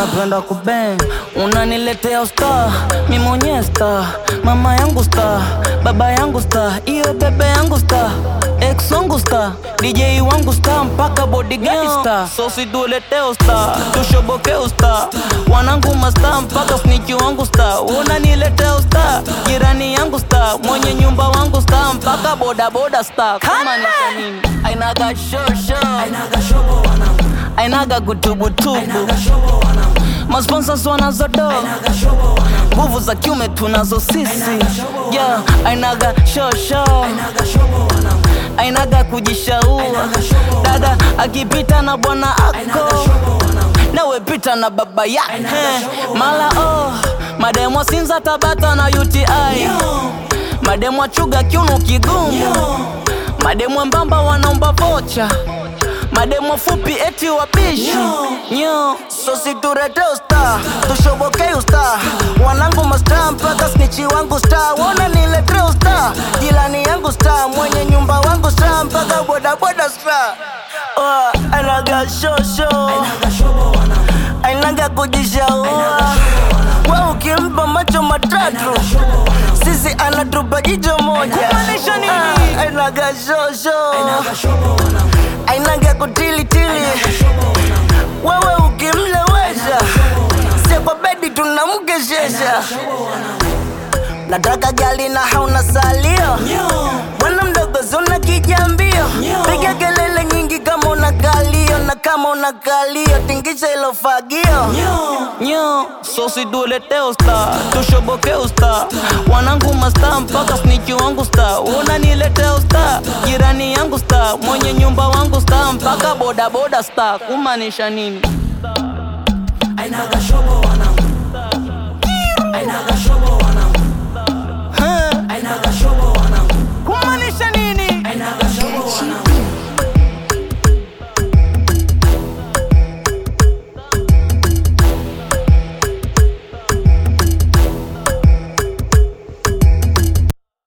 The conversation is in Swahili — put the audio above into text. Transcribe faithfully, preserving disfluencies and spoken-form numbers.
unapenda kubang, unaniletea star, mi mwenye star. Mama yangu star, baba yangu star, iyo bebe yangu star, ex wangu star, D J wangu star, mpaka bodyguard star. So si tuleteo star, tushobokeo star, wanangu mastar, mpaka snitch wangu star. Unaniletea star, jirani yangu star, mwenye nyumba wangu star, mpaka boda boda star. Kama ni nini? Ainaga show show, ainaga shobo wanangu, ainaga kutubutubu, ainaga shobo wanangu, masponsors wanazodo, ainaga shobo wanangu, nguvu za kiume tunazo sisi. Yeah, ainaga show show, ainaga shobo wanangu, ainaga kujishaua. Dada akipita na bwana ako, nawe pita na baba yake. Mala oh, mademo Sinza Tabata na U T I, mademo chuga kiuno kigumu, mademo mbamba wanaomba vocha, mademo fupi eti wapishi. Nyo, so si tureteo star, tushobokeo star, wanangu mastar, mpaka snitchi wangu star. Wana nileteo star, jilani yangu star, mwenye nyumba wangu star, mpaka boda boda star. Oh, ainaga show show, ainaga shobo wanangu, ainaga kujishaua. Wewe ukimpa macho matatu, sisi anatupa jicho moja. Kumaanisha nini? Ah, ainaga show show, ainaga shobo wanangu, ainaga kutili tili. Wewe ukimlewesha, si kwa bedi tunamkeshesha. Nataka gali na hauna salio, bwana mdogo zona kijambio, piga kelele nyingi kama una kalio, na kama una kalio tingisha ilo fagio. Nyo, so si tuleteo star, tushobokeo star, wanangu mastar, mpaka snitch wangu star. Unanileteo star, jirani yangu star, mwenye nyumba wangu star, mpaka boda boda star. Kumaanisha nini? ainaga shobo wanangu, ainaga shobo